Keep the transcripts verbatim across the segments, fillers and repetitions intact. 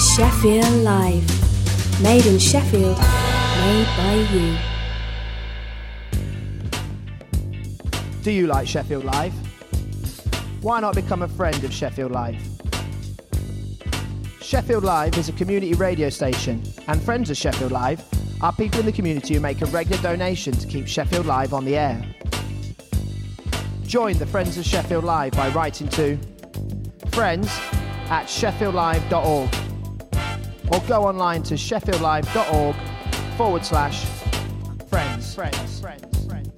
Sheffield Live. Made in Sheffield, made by you. Do you like Sheffield Live? Why not become a friend of Sheffield Live? Sheffield Live is a community radio station, and friends of Sheffield Live are people in the community who make a regular donation to keep Sheffield Live on the air. Join the Friends of Sheffield Live by writing to friends at sheffield live dot org or go online to sheffieldlive.org forward slash friends. Friends, friends, friends.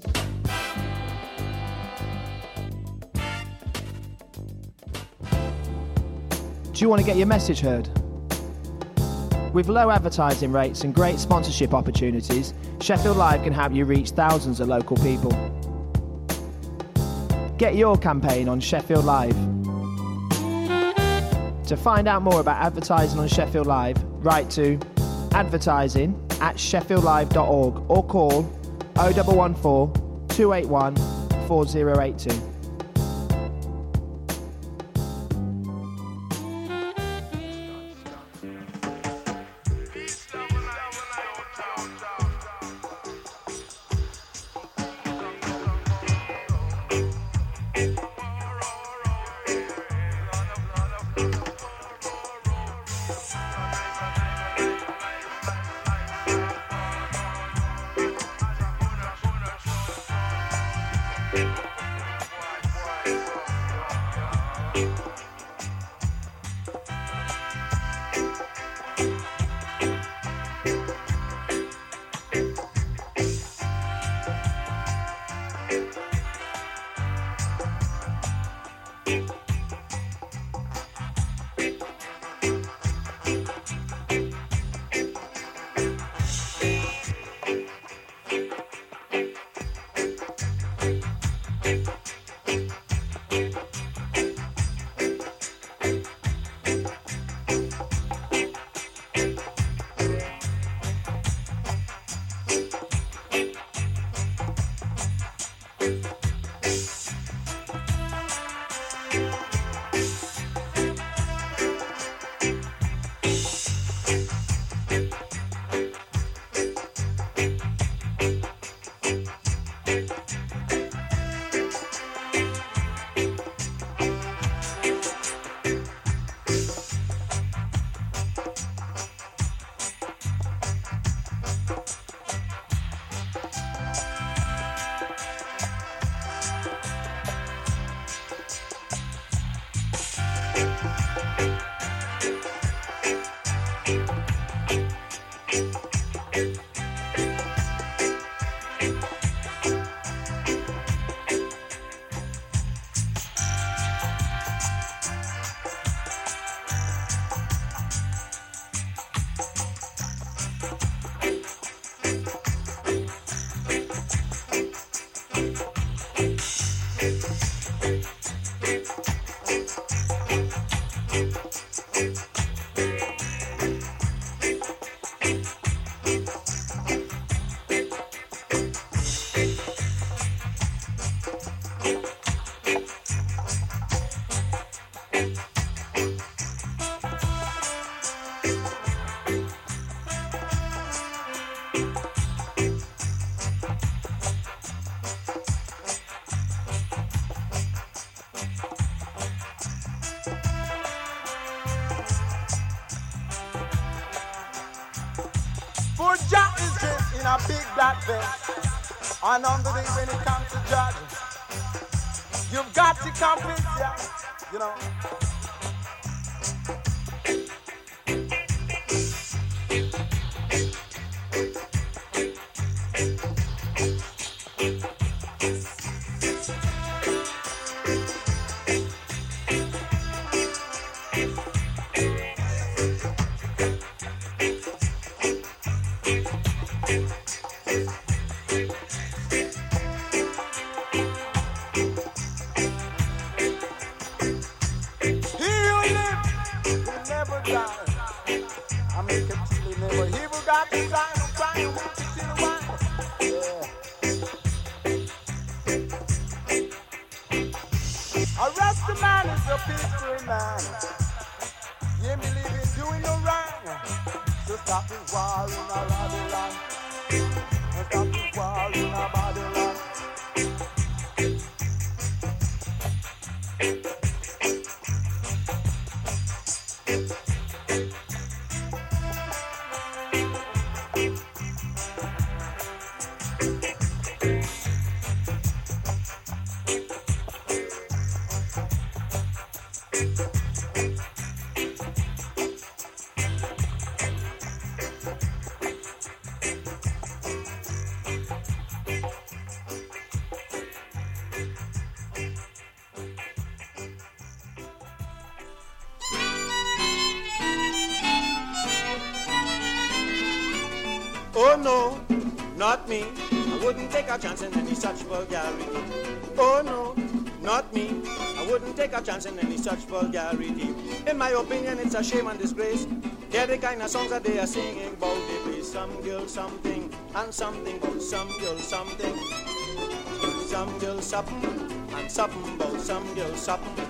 Do you want to get your message heard? With low advertising rates and great sponsorship opportunities, Sheffield Live can help you reach thousands of local people. Get your campaign on Sheffield Live. To find out more about advertising on Sheffield Live, write to advertising at sheffield live dot org or call oh one one four, two eight one, four oh eight two. And on the day when it comes to judging, you've got to complete, yeah, you know. A Rasta man is a peaceful man. Yeah, me living doing no right. Stop the war in a Babylon. Stop the war in a Babylon. Oh no, not me. I wouldn't take a chance in any such vulgarity. Oh no, not me. I wouldn't take a chance in any such vulgarity. In my opinion, it's a shame and disgrace. They're the kind of songs that they are singing about. They be some girl something and something about some girl something. Some girl something and something about some girl something.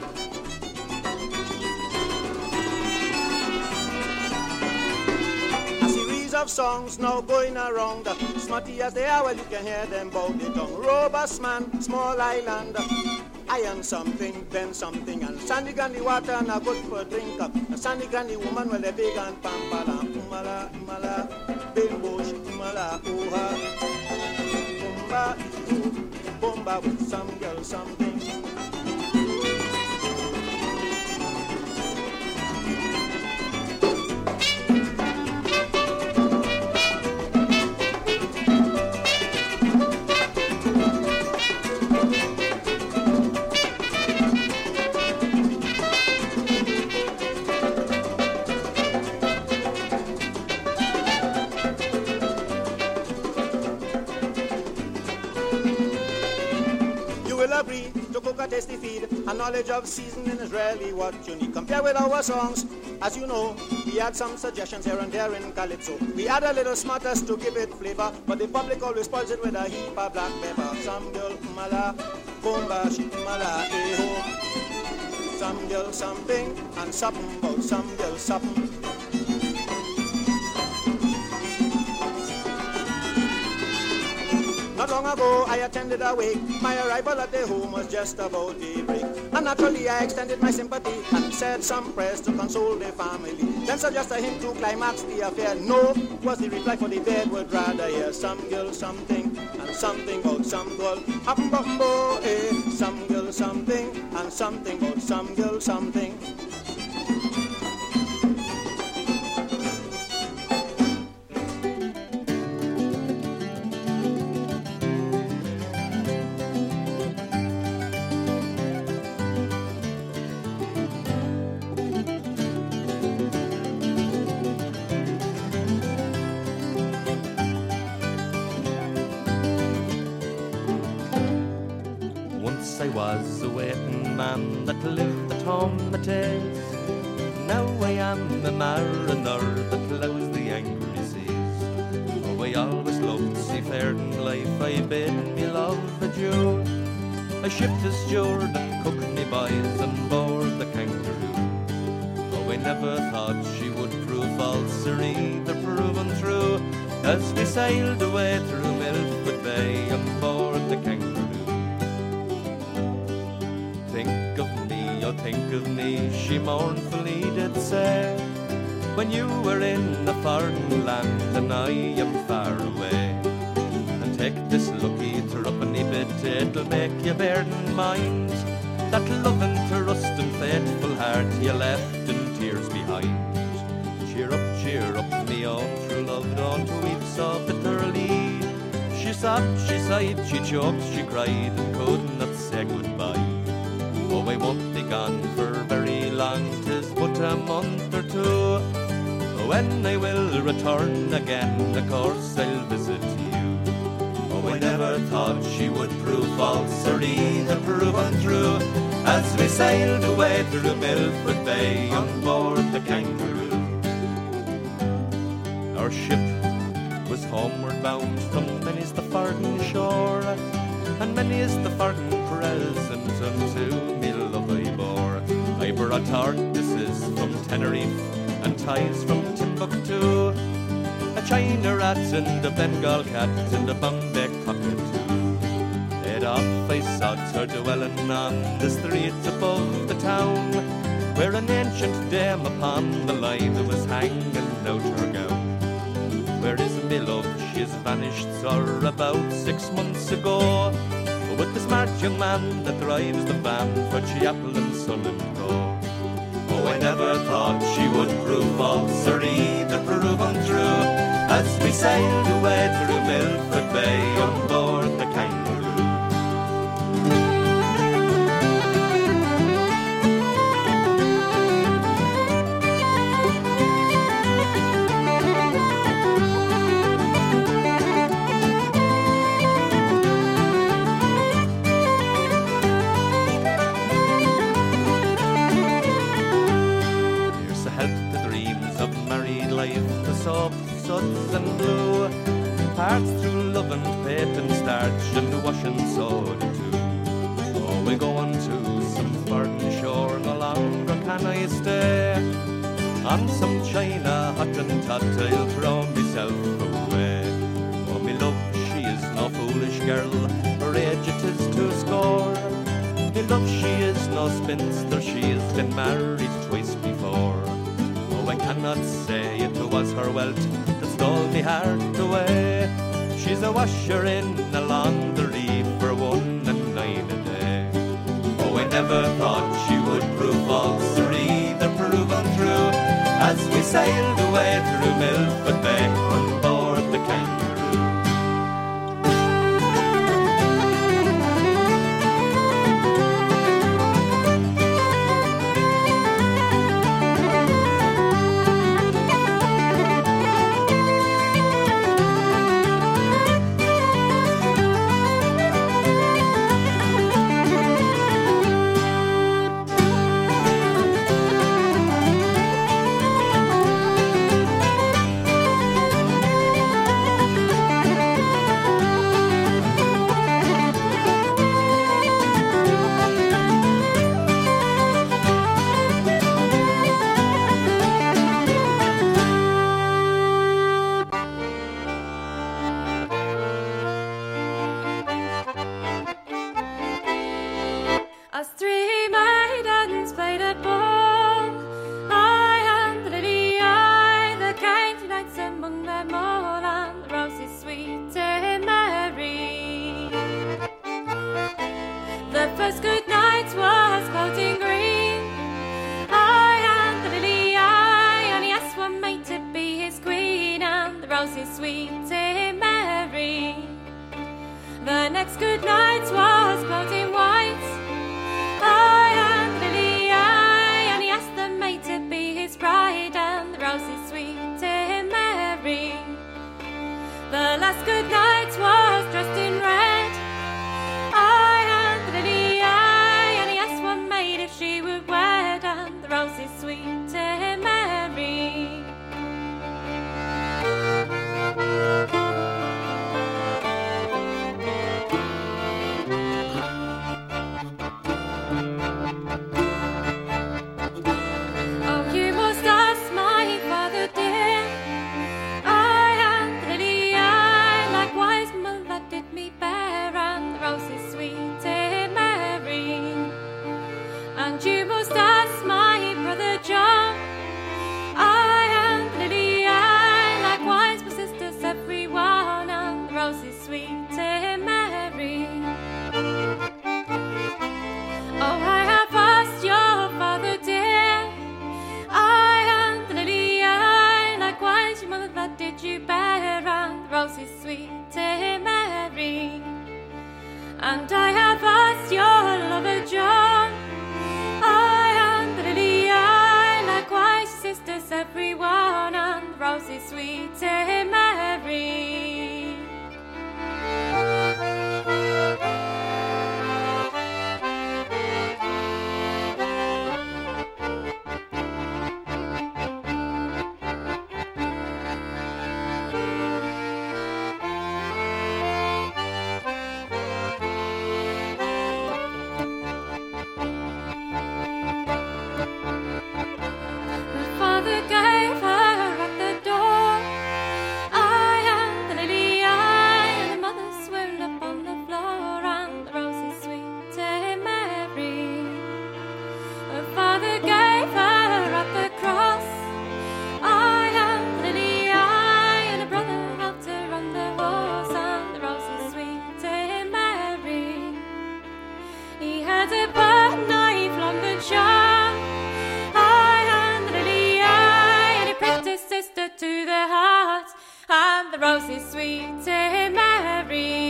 Of songs now going around, smutty as they are, well you can hear them bout the tongue. Robust man, small island, iron something, then something, and sandy granny water and a good for a drink. A sandy granny woman, well a big and pampala, umala, umala, big bush, umala, ooha, bumba, bumba with some girl something. Tasty feed, a knowledge of seasoning is really what you need. Compare with our songs, as you know, we had some suggestions here and there in Calypso. We add a little smartest to give it flavor, but the public always spoils it with a heap of black pepper. Some girl mala, bomba, she mala, eh-ho. Some girl something, and something about some girl something. Not long ago I attended a wake. My arrival at the home was just about daybreak. And naturally I extended my sympathy and said some prayers to console the family. Then suggested him to climax the affair. No, was the reply, for the dead would rather hear some girl something and something about some girl. Up bumbo, eh, some girl something and something about some girl something. Was a waiting man that lived at home at Tays. Now I am a mariner that ploughs the angry seas. Oh, I always loved seafaring life, I bid me love adieu. I shipped as steward and cooked me boys on board the Kangaroo. Oh, I never thought she would prove false or either proven true, as we sailed away through Milford Bay on board the Kangaroo. Think of me, oh think of me, she mournfully did say, when you were in a foreign land and I am far away. And take this lucky threepenny bit, it'll make you bear in mind that loving to rust and faithful heart you left in tears behind. Cheer up, cheer up, me own true love, don't weep so bitterly. She sobbed, she sighed, she choked, she cried, and could not say goodbye. Oh, I won't be gone for very long, 'tis but a month or two. When I will return again, of course I'll visit you. Oh, I never thought she would prove false or either prove untrue, as we sailed away through Milford Bay on board the Kangaroo. Our ship was homeward bound from many's the farden shore, and many is the farden present unto me love I bore. I brought artists from Tenerife and ties from Timbuktu, China rat and a Bengal cat and a Bombay cockatoo. Head off I saw her dwelling on the streets above the town, where an ancient dame upon the line was hanging out her gown. Where is me love? She has vanished, sir, about six months ago, with the smart young man that drives the van for Chapel and Son and Co. Oh, I never thought she would prove false or either prove untrue, as we sailed away through Milford Bay on board the Kangaroo. Soft suds and blue, parts through love and faith and starch and washing soda too. Oh, we'll go on to some foreign shore, no longer can I stay. On some China hot and tot, I'll throw myself away. Oh, me love, she is no foolish girl, her age it is to score. Me love, she is no spinster, she has been married twice before. I cannot say it was her wealth that stole me heart away. She's a washer in a laundry for one and nine a day. Oh, I never thought she would prove false or either prove untrue, as we sailed away through Milford Bay on board the Kangaroo. sweet Mary.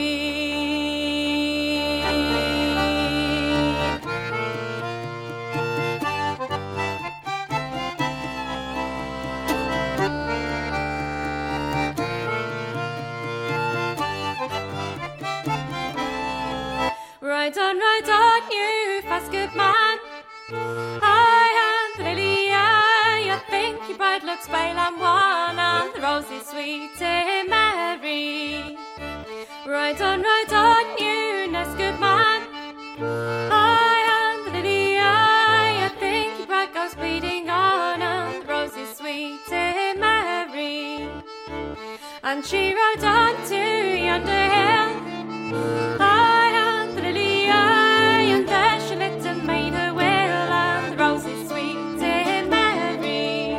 Ride on, ride on, you fast good man. I am the lily, I think your bride looks pale and wan, and the rose is sweet Mary. Ride on, ride on, you nice good man. I am the lily, I think your bride goes bleeding on, and the rose is sweet Mary. And she rode on to yonder hill. I am the lily, I, and there she lit and made her will, and the rose is sweet Mary.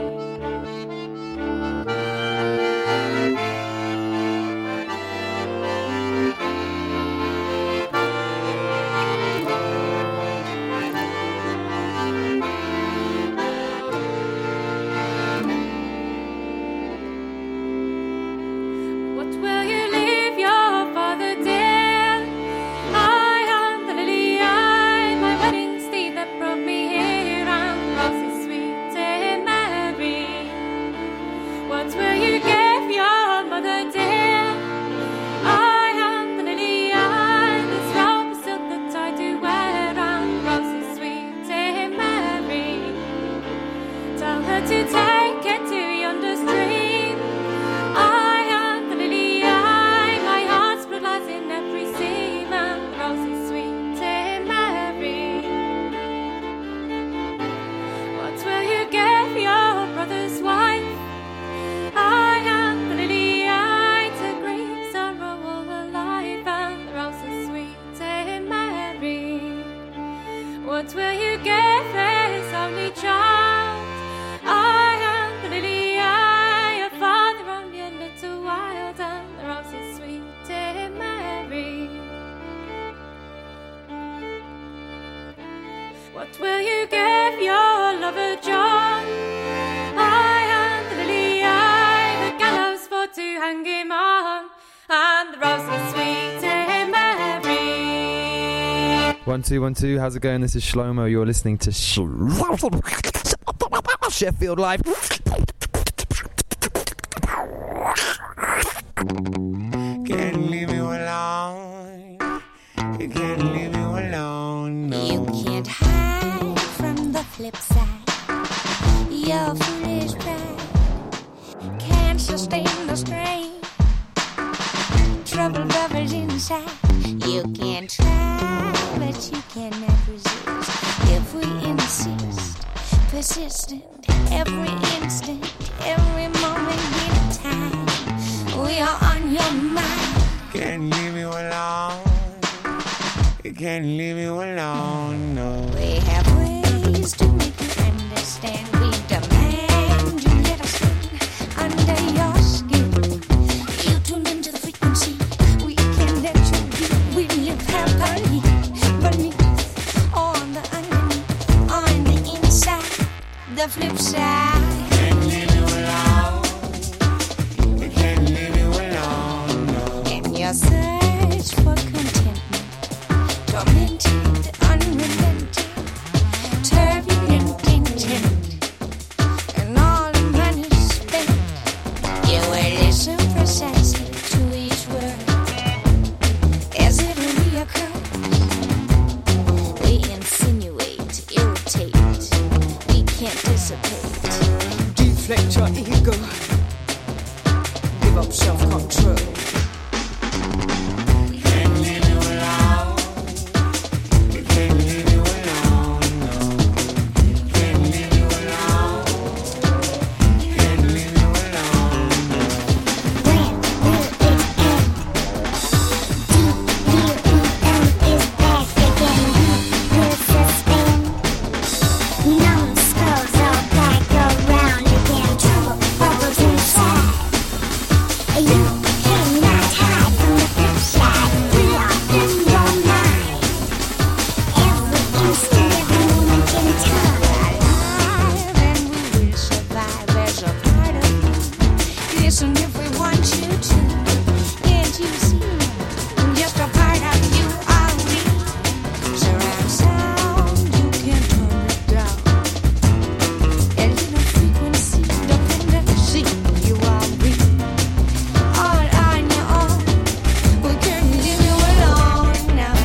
What will you leave your father dear? I am the lily, I, my wedding steed that brought me here, and the rose is sweet Mary. What will you give your mother dear? I am the lily, I, this robe of silk that I do wear, and the rose is sweet Mary. Tell her to take it to yonder stream. I am the lily, I, my heart's blood lies in every seam, and the rose is sweet Mary. What will you give your brother's wife? I am the lily, I, to grief, sorrow all her life, and the rose is sweet Mary. What will you give his only child? I am the lily, I, a father only a little wild, and the rose is sweet Mary. What will you give your lover John? I am the lily, I, the gallows for to hang him on, and the rose is sweet Mary. One, two, one, two. How's it going? This is Shlomo. You're listening to Sh- Sheffield Live. Can't leave you alone. You can't leave you alone. No. You can't hide from the flip side. Your foolish pride can't sustain the strain. Trouble bubbles inside. You can try, but you cannot resist. If we insist, persistent, every instant, every moment, in time, we are on your mind. Can't leave you alone. You can't leave you alone. No. We have ways to make you understand. We demand you let us in under your skin. You tune into the frequency. We can let you be. We live happily beneath, on the underneath, on the inside, the flip side. Can't leave you alone. You can't leave you alone. No. In your search for contentment, tormented, unrelenting, turbulent intent, and all the money spent, you will listen precisely to each word as it reoccurs. We insinuate, irritate, we can't dissipate. Deflect your ego, give up self-control. Can't leave you alone. You can't leave you alone. No. Can't leave you alone. Can't leave you alone. When will it end? D U E M is back again. Will suspend. Numbskulls all back around again. Trouble bubbles inside. You cannot hide from the flip side. We are in your mind. Every instant, every moment in time. Alive and we will survive as a part of you. Listen if we want you to. can't you see? Just a part of you are we. Surround sound, you can turn it down. A little frequency, dependency, you are we. All on your own, we can't leave you alone now.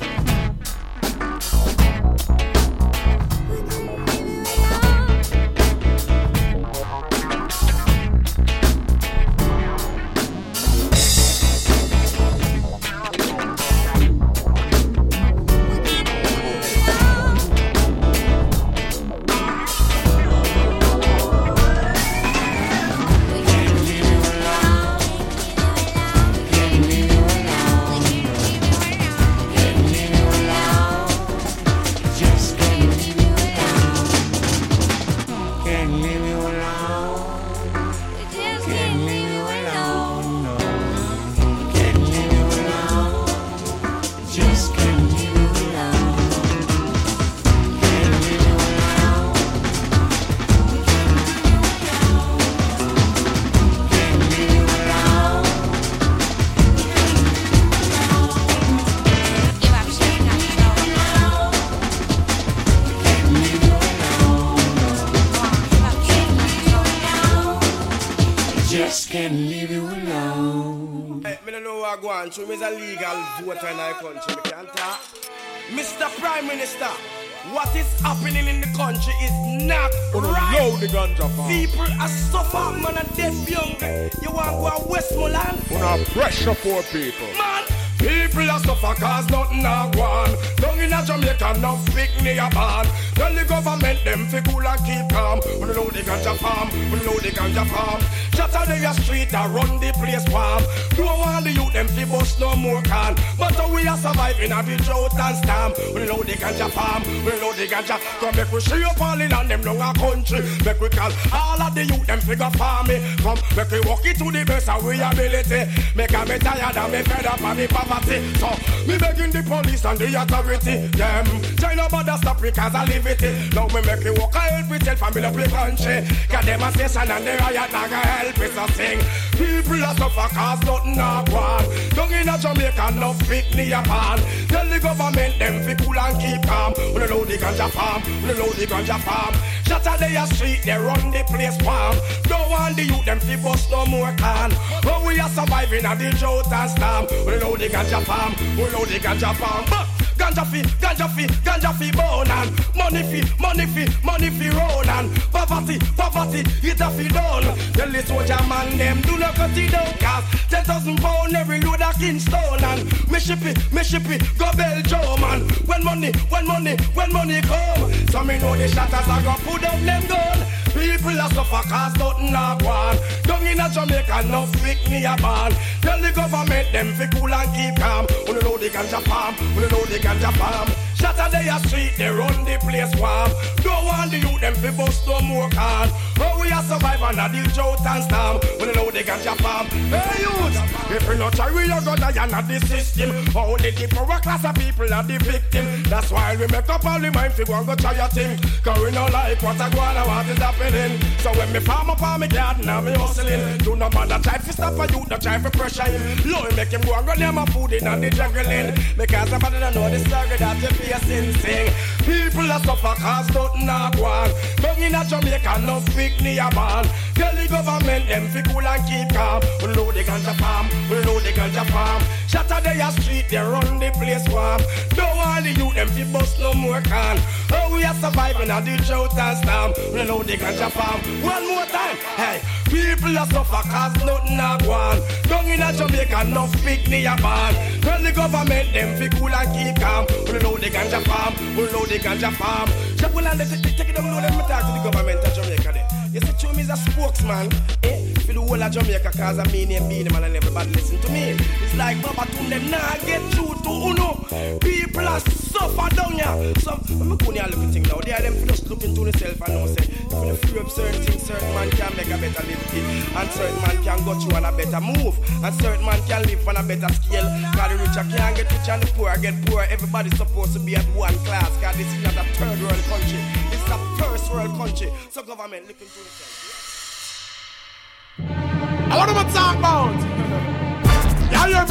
Country, is a legal voter in our country. We can't talk. Mister Prime Minister, what is happening in the country is not right. The ganja farm. People are suffering, man, and dead young. You want to go to Westmoreland? Wanna pressure poor people. Man, people are suffering cause nothing are gone. Down in a Jamaica, no pick near ban. Tell the government them fi cool and keep calm. We know the ganja farm, we know the ganja farm. Shatter the street and run the place warm. Don't want the youth them fi bust no more can. But how we are surviving at the drought and storm. We know the ganja farm, we know the ganja. Come make we see up all in and them long a country. Make we call all of the youth them figure farming. Come make we walk it to the best of we ability. Make a me tired and me fed up and me poverty. So me begging the police and the authority. Them China bother stop because I live it. Now me make you walk a help with help and build up the country. Got them a station and they riot like a help is a thing. People are suffer cause nothing are gone. Down in a Jamaica no fit near a pan. Tell the government them fi cool and keep calm. We know the ganja farm, we know the ganja farm. Shatter the street, they run the place warm. Don't want the youth them fi bust no more can. But we are surviving at the drought and storm. We know the ganja farm, we know the ganja farm. But ganja fi, ganja fi, ganja fi bone and money fi, money fi, money fi roll and poverty, poverty, it a fi done. Tell the soldier man them do not cut it down cause ten thousand pound every load of Kingston and me ship it, me ship it, go Belgium and when money, when money, when money come, so me know the shatters are gonna put up them gun. People are suffer cause nothing are gone. Down in a Jamaica no pick me a band. Tell the government them fi cool and keep calm. We know the ganja farm, we know the ganja farm. Shatter the street, they run the place warm. Don't want the youth them fi bust no more can. Oh, we are surviving at the drought and storm. We know the ganja farm. Hey youth, if we not try, we are gonna die at the system. Only the poor class of people are the victim. That's why we make up all the mind fi go and go try your thing. Cause we don't like what I go and what is happening. So when me farm up on me garden and me hustling, do not bother try to stop a youth, not try to pressure him. Lord, make him go and go near my food in and the juggling. Because somebody don't know the struggle that you facing. Sing. People are suffer cause nothing are gone. Down in a Jamaica no pick near a band. Tell the government them fi cool and keep calm. We know the ganja farm, we know the ganja farm. Shatter the street, they run the place warm. Don't want the youth them fi bust no more can. Oh, we are surviving at the drought and storm. We know the ganja farm. One more time, hey. People are suffer cause nothing are gone. Down in a Jamaica no pick near a band. Tell the government them fi cool and keep calm. We know the ganja farm, we know the ganja farm. Check when I let it take it down, know them talk to the government of Jamaica then. You see, Chum is a spokesman, eh? For the whole of Jamaica, cause I mean and being man and everybody listen to me. It's like Baba Tun them nah get through to Uno. People are suffer down here. So, I'm going to look at things now. They are them just looking to themselves and now say, if you free up certain things, certain man can make a better living. And certain man can go through on a better move. And certain man can live on a better scale. Cause the richer can't get rich and the poor get poor. Everybody's supposed to be at one class. Cause this is not a third world country. This is a first world country. So government looking to themselves. I want to talk about. Y'all hear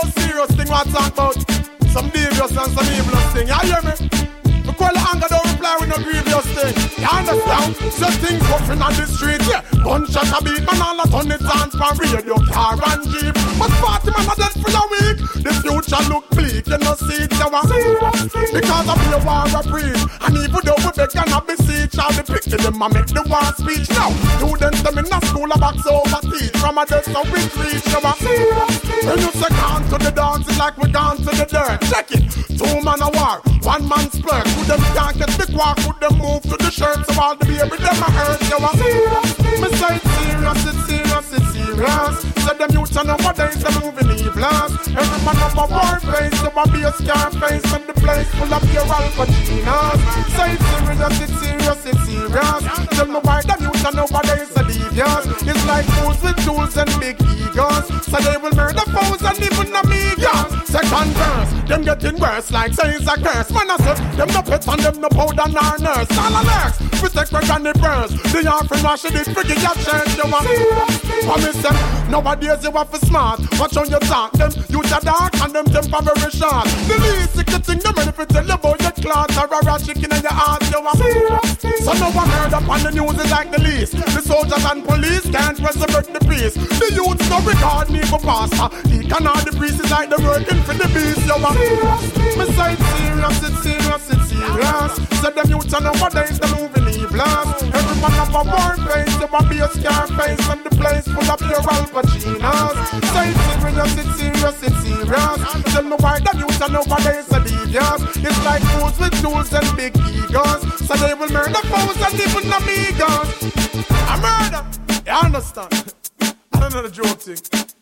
no serious thing what I talk about. Some devious and some evilous thing. You hear me? We call the anger, don't reply with no grievous thing. You understand? So things puffing on the street, yeah. Gunshot a beat, man, all a ton it on from radio, car and jeep. But party man a dead for a week. The future look bleak, you know see it, you want. Because of the war a breeze. And even though we beg and a beseech, all the pick to them a make the war speech. Now, students them in a school a box over teach. From a desk so we reach, you want. When you say gone to the dance, it's like we gone to the dirt. Check it, two man a war, one man splurge. Could them can't get the quark, could them move to the shirt. So all the baby them a hurt, you want. Me say it's serious, it's serious, it's serious. So them youth and nowadays they're moving evil. Every man up a war face, so a be a scar face. And the place full of your Al Pacinos. Say it's serious, it's serious, it's serious. Tell me why them youth and nowadays are devious. It's like fools with tools and big egos. So they will murder foes and even amigos. Second verse, them getting worse like say it's a curse. Man I said, them no pets and them no powder nor nurse. All alerts, protect my granny burns. The offering wash it, forget your church, you want. Promise them, nowadays you have to smart. Watch on your talk, them use a dark and them temporary short. The least you can think them if you tell you about your cloth or a rat chicken in your heart, you want. So no one heard up on the news is like the least. The soldiers and police can't resurrect the peace. The youths no regard me for pastor. He can all the priest is like the working for the beast, you want. Me say it's serious, it's serious, it's serious. So them youths and nowadays they're moving evil. Every man of a war face, you want be a scar face. And the place full of your Al Pacinos. Say it's serious, it's serious, it's serious. Tell me why them youths and nowadays are devious. It's like fools with tools and big egos. So they will murder foes and even amigos. A murder, you understand? I don't know the joke thing.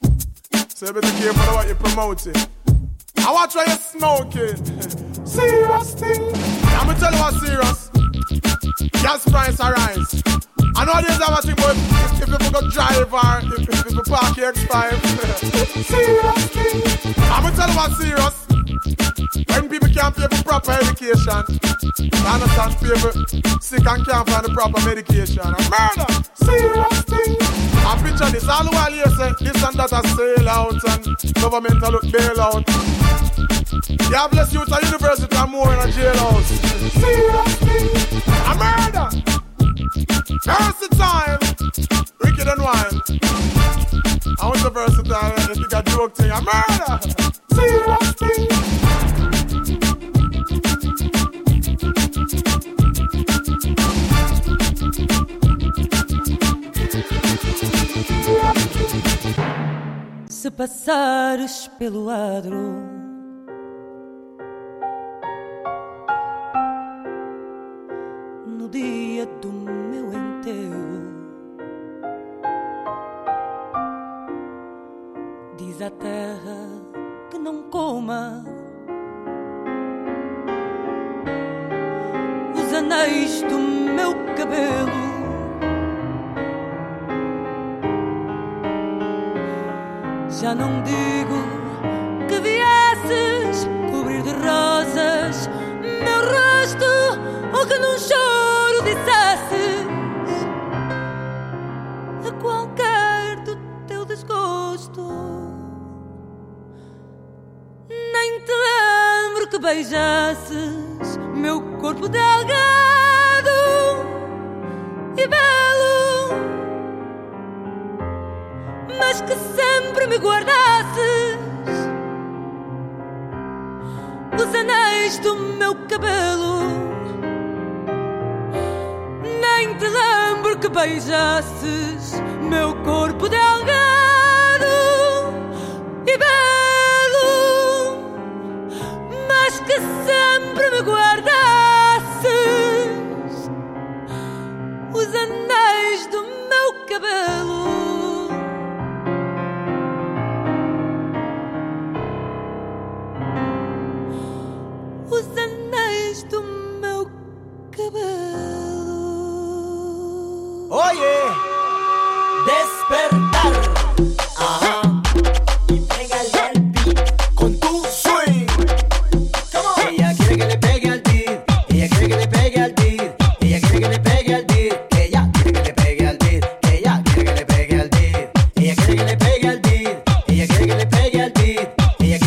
So you better care for what you're promoting. I watch why you're smoking. Serious thing. I'm gonna tell you what's serious. Gas price arise. I know there's a thing, but if, if you forgot drive or if, if, if you park your X five. Serious thing. I'm gonna tell you what's serious. When people can't pay for proper education, I understand people sick and can't find the proper medication. And murder, serious thing. I picture this all the while you say this and that a sail out and government a look bail out. You have less youth at university and more in a jailhouse. Serious thing. A murder. Versatile. Wicked and wild. I want the versatile and you got joke thing. A murder. Serious thing. Se passares pelo adro, no dia do meu enterro, diz à terra que não coma os anéis do meu cabelo. Já não digo que viesses cobrir de rosas meu rosto, ou que num choro dissesses a qualquer do teu desgosto. Nem te lembro que beijasses meu corpo delgado e belo, mas que sempre me guardasses os anéis do meu cabelo. Nem te lembro que beijasses meu corpo delgado e belo, mas que sempre me guardasses os anéis do meu cabelo. Oye, despertar. Ajá. Y pégale al beat con tu swing. Come on. Ella quiere que le pegue al beat. Ella quiere que le pegue al beat. Ella quiere que le pegue al beat. Ella quiere que le pegue al beat. Ella quiere que le pegue al beat. Ella quiere que le pegue al beat. Ella quiere que le pegue al beat. Ella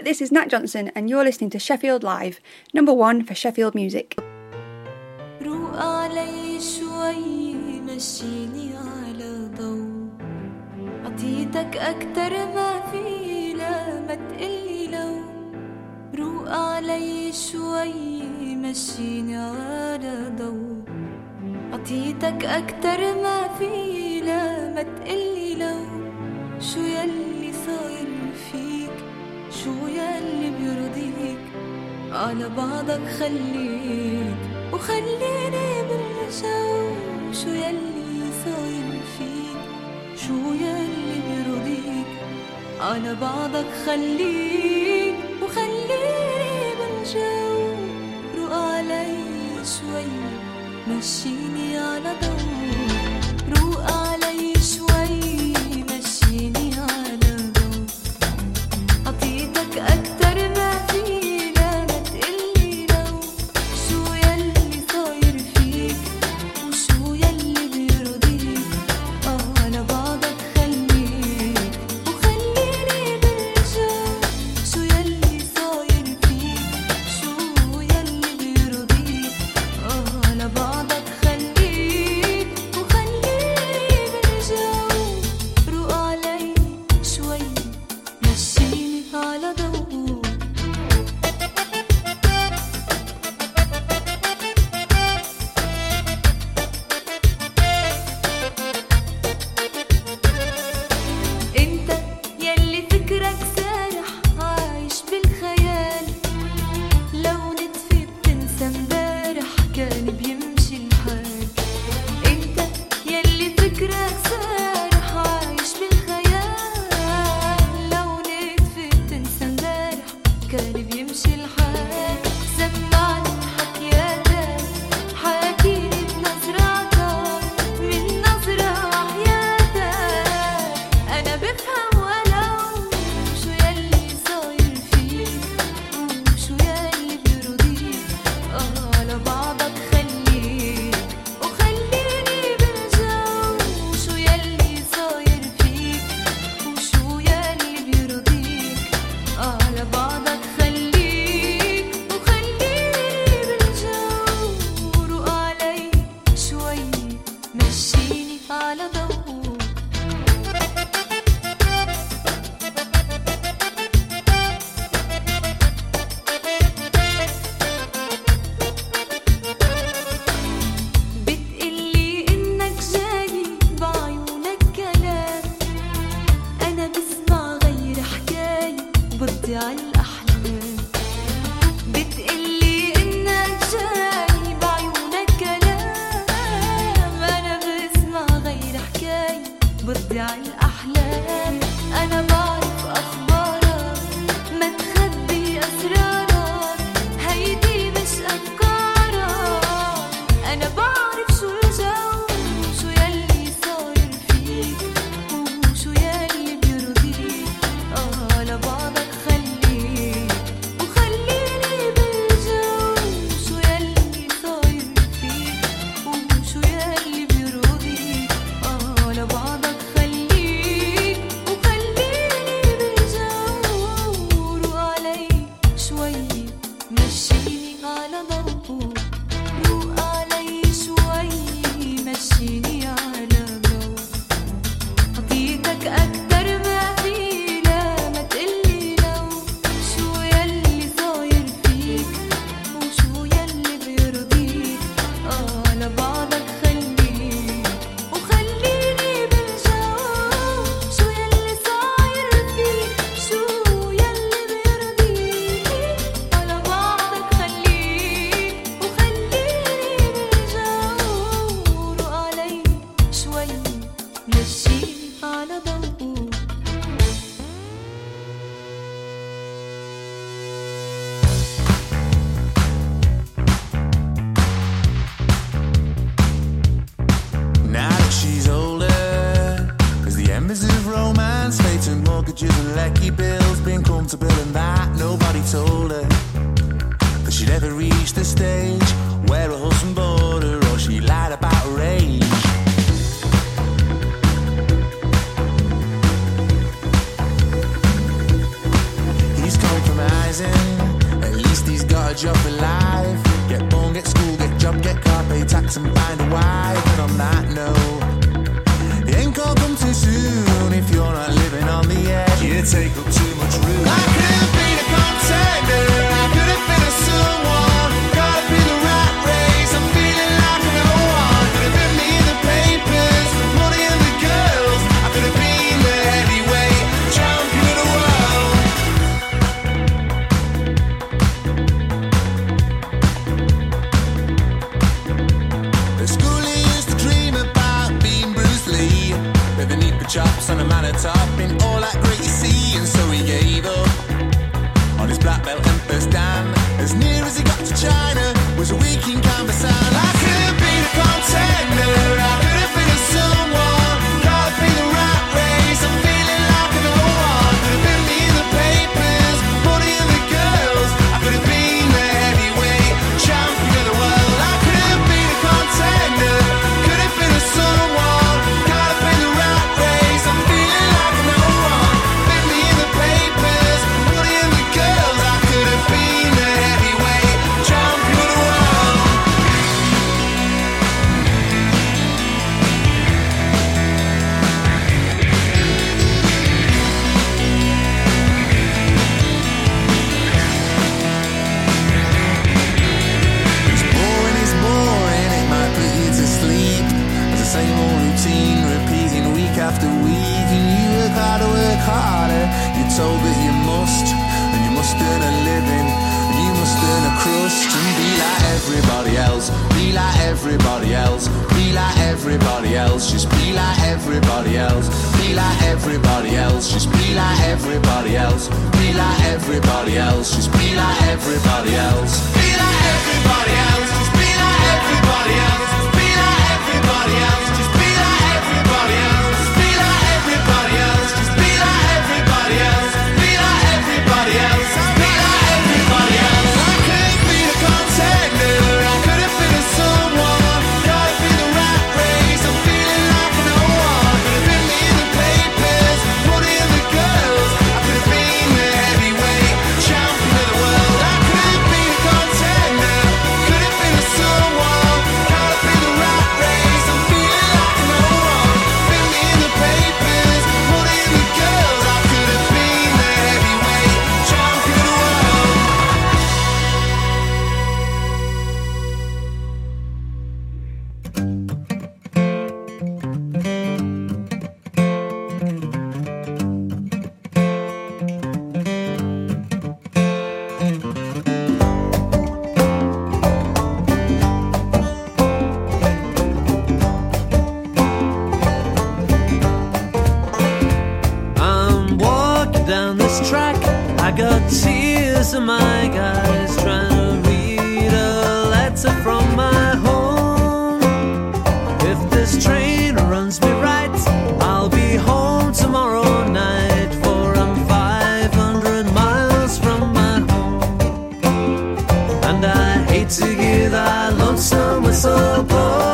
this is Nat Johnson and you're listening to Sheffield Live, number one for Sheffield music. روق علي شوي مشيني على ضوء عطيتك أكتر ما في لا ما تقلي لو روق علي شوي مشيني على ضوء عطيتك أكتر ما في لا ما تقلي لو شو يلي صاير فيك شو يلي بيرضيك على بعضك خليك وخليني بالجو شو يلي صاير فيك شو يلي بيرضيك على بعضك خليك وخليني بالجو روق علي شوي مشيني على ضوء روق علي شوي مشيني على ضوء عطيتك أكتر ما في لا ما تقلي لو شو يلي صاير فيك وشو يلي بيرضيك آه على بعضك خليك وخليني بالجو شو يلي صاير فيك شو يلي بيرضيك آه على بعضك خليك وخليني بالجو روق علي شوي مشيني على ضوء انت يلي فكرك سارح عايش بالخيال لو نتفي بتنسى امبارح كان بيمشي الحال انت يلي فكرك سارح عايش بالخيال لو نتفي بتنسى امبارح كان بيمشي الحال سمعني حكياتك حاكيني بنظراتك من نظرة وحياتك أنا بفهم ولو شو يلي صاير فيك وشو يلي بيرضيك آه على بعضك خليك وخليني بالجو شو يلي صاير فيك وشو يلي بيرضيك آه على بعضك خليك وخليني بالجو روق علي شوي مشيني على ضوء بتقلي إنك جاي بعيونك كلام أنا بسمع غير حكاية بتضيع الأحلام بتقلي إنك جاي بعيونك كلام أنا بسمع غير حكاية بتضيع الأحلام أنا بعرف أخبارك ما تخبي أسرارك هيدي مش أفكارك أنا بعرف شو الجو شو يلي صاير فيك وشو يلي بيرضيك آه على بعضك خليك وخليني بالجو شو يلي صاير فيك وشو يلي بيرضيك آه على بعضك خليك وخليني بالجو روق علي شوي مشيني على ضوء روق علي شوي مشيني على ضوء عطيتك أكتر ما في لا ما تقلي لو شو يلي صاير فيك وشو يلي بيرضيك آه على بعضك خليك وخليني بالجو شو يلي صاير فيك شو يلي بيرضيك على بعضك خليك وخليني بالجو روق علي شوي مشيني على ضوء Now that she's older, as the embers of romance fade to mortgages and lecky bills, been comfortable in that nobody told her that she'd ever reach the stage where her husband bored her or she lied about her age. He's come from fix and find a why, but on that note, it ain't gonna come too soon if you're not living on the edge. You take up too much room. I could have been a contender, I could have been a someone, gotta be the rat race, I'm feeling like no one. Could have been me in the papers, money and the girls, I could have been the heavyweight champion of the world. At school he used to dream about being Bruce Lee, with an equal chops on a man at top in all that great you see, and so he gave up on his black belt and first dan. As near as he got to China was a week in Canvassan. I could have been a contender, I could have been a someone, gotta be the rat race, I'm feeling like no one. Could have been me in the papers, money and the girls, I could have been the heavyweight champion of the world. I could have been a contender, could have been a someone, gotta be the rat race, I'm feeling like no one. Been me in the papers, money and the girls, I could have been the heavyweight champion of the world. It's boring, it's boring, it might put you to sleep. It's the same old routine, repeating week after week. And you work harder, work harder, you're told that you must, and you must earn a living, and you must earn a crust, and be like everybody else, be like everybody else, be like everybody else, just be like everybody else, be like everybody else, just be like everybody else, be like everybody else, just be like everybody else, be like everybody else, just be like everybody else, just be like everybody else, just be like everybody else, just be like everybody else, just be like everybody else, just be like everybody else, just be like everybody else. I could have been a contender, I could have been a someone, gotta be the rat race, I'm feeling like no one. Could have been me in the papers, money and the girls, I could have been the heavyweight champion of the world. I could have been a contender, could have been a someone, gotta be the rat race, I'm feeling like no one. Been me in the papers, money and the girls, I could have been the heavyweight champion of the world. I'm walking down this track, I got tears in my eyes, trying to read a letter from my home. If this train runs me right, I'll be home tomorrow night, for I'm five hundred miles from my home. And I hate to hear that lonesome whistle blow.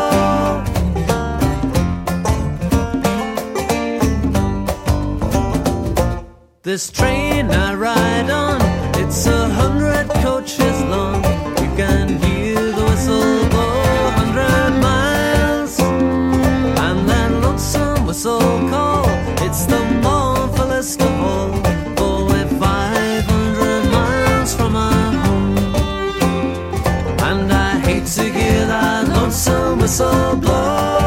This train I ride on, it's a hundred coaches long. You can hear the whistle blow a hundred miles. And that lonesome whistle call, it's the mournfulest of all. For we're five hundred miles from our home. And I hate to hear that lonesome whistle blow.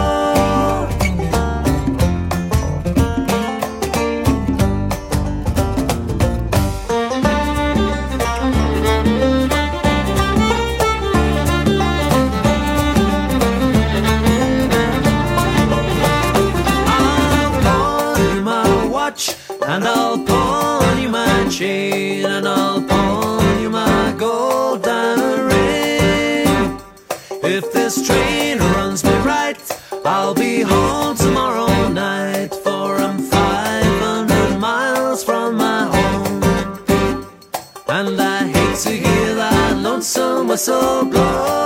And I'll pawn you my chain, and I'll pawn you my gold diamond ring. If this train runs me right, I'll be home tomorrow night, for I'm five hundred miles from my home. And I hate to hear that lonesome whistle blow.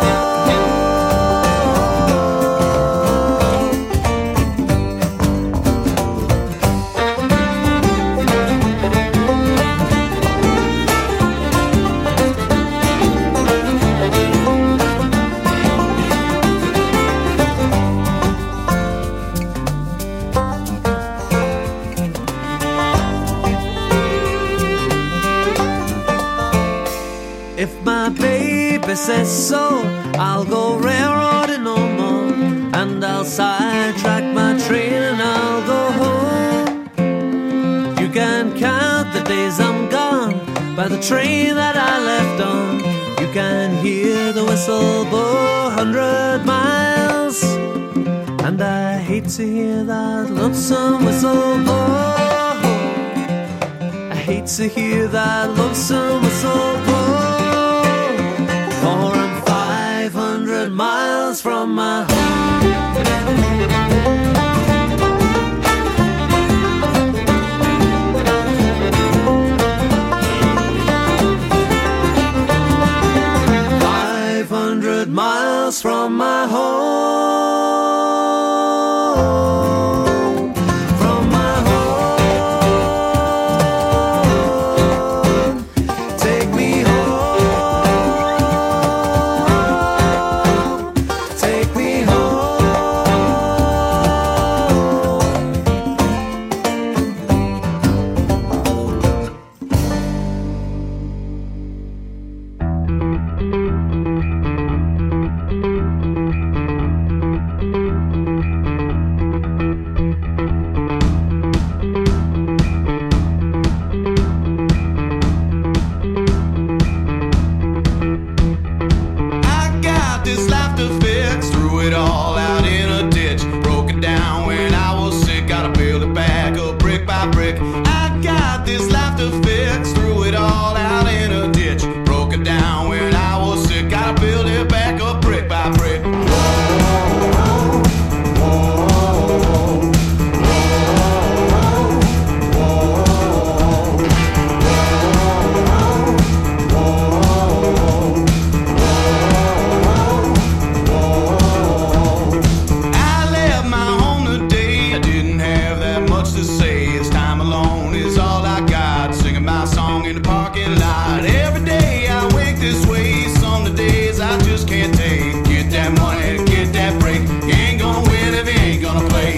he says so, I'll go railroading no more, and I'll sidetrack my train and I'll go home. You can count the days I'm gone by the train that I left on. You can hear the whistle blow a hundred miles, and I hate to hear that lonesome whistle blow. I hate to hear that lonesome whistle blow, for I'm five hundred miles from my home. Five hundred miles from my home, from my home. Take me home, take me home. I got this life to fix, threw it all out in a ditch, broke it down when I was sick, gotta build it back up brick by brick. I got this life to fix, threw it all out in a ditch, broke it down when I was sick, gotta build it back up brick by brick. I left my home today, I didn't have that much to say. This time alone is all I got, singing my song in the parking lot. Every day I wake this way, some of the days I just can't take. Get that money, get that break, you ain't gonna win if you ain't gonna play.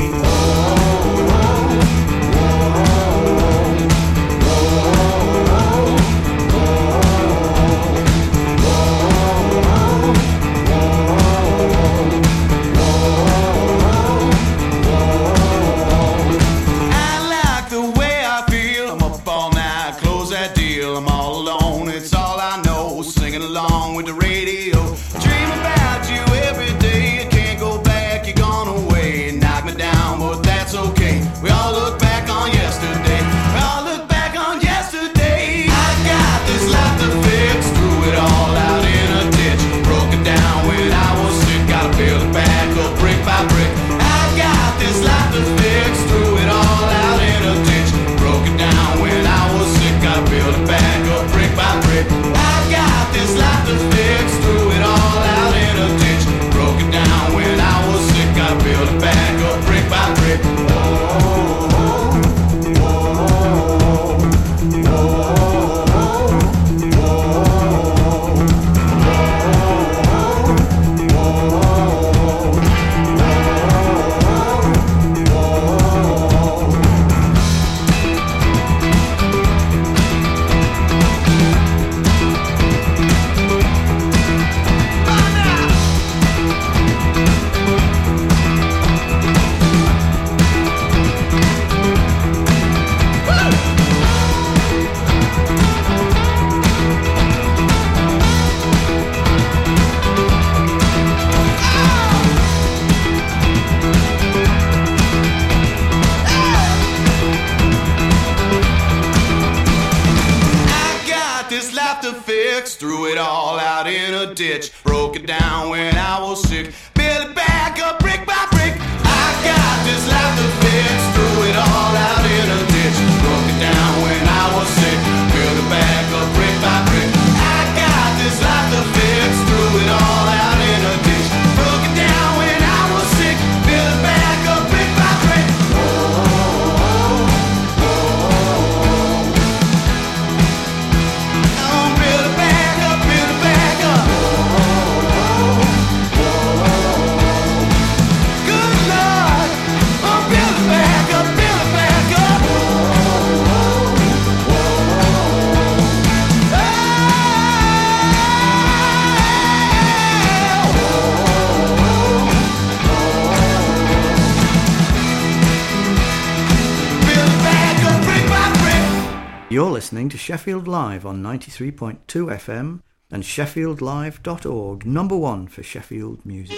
I like the way I feel, I'm up all night, close that deal, I'm all alone, it's all I know, singing along with the radio. Dream about you every day, you can't go back, you're gone away. Knock me down, but that's okay, we all look back on yesterday, we all look back on yesterday. I got this life to fix, threw it all out in a ditch, broke it down when I was sick, gotta build it back up brick by brick. I got this life to fix, threw it all out in a ditch, broke it down when I was sick, gotta build it back up brick by brick. I got this life to fix, threw it all out in a ditch, broke it down when I was sick, gotta build it back up brick by brick. I got this life to fix, threw it all out in a ditch, broke it down when I was sick, built it back up brick by brick. I got this life to fix, threw it all out in a ditch, broke it down when I was sick, built it back up brick by brick. I got this life to fix, threw it all out in a ditch, broke it down when I was sick, built it back up brick by brick. Oh, build it back up, build it back up. Good Lord, oh, build it back up, You're listening to Sheffield Live on ninety-three point two F M and sheffield live dot org, number one for Sheffield music.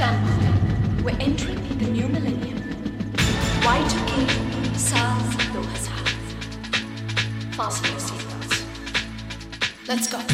Stand by. We're entering the new millennium. Y two K साल दो हज़ार. Fasten your seatbelts. Let's go.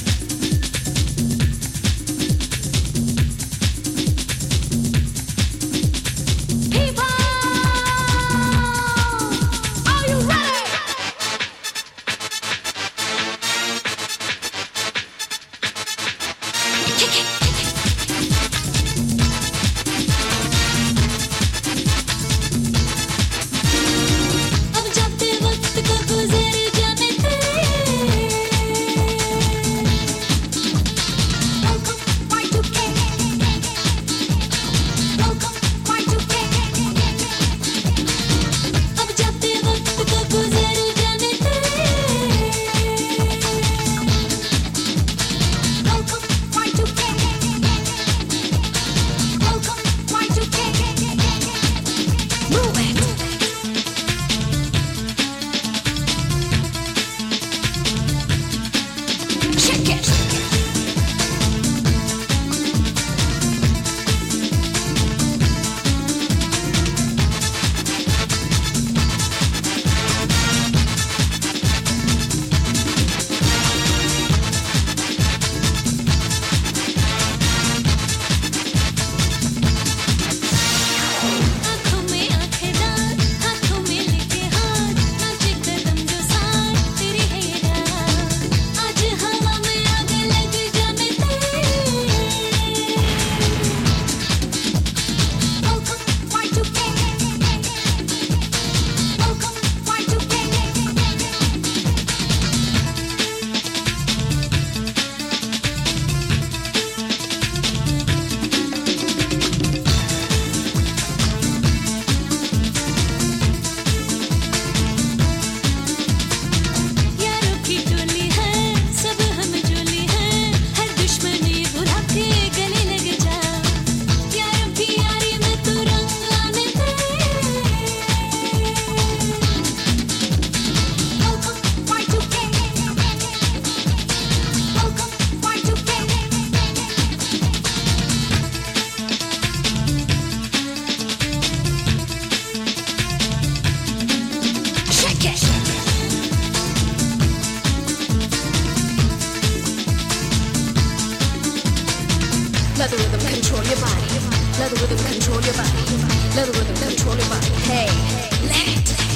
Let the rhythm control your body. Let the rhythm control your body. Let the rhythm control your body. Hey, let it.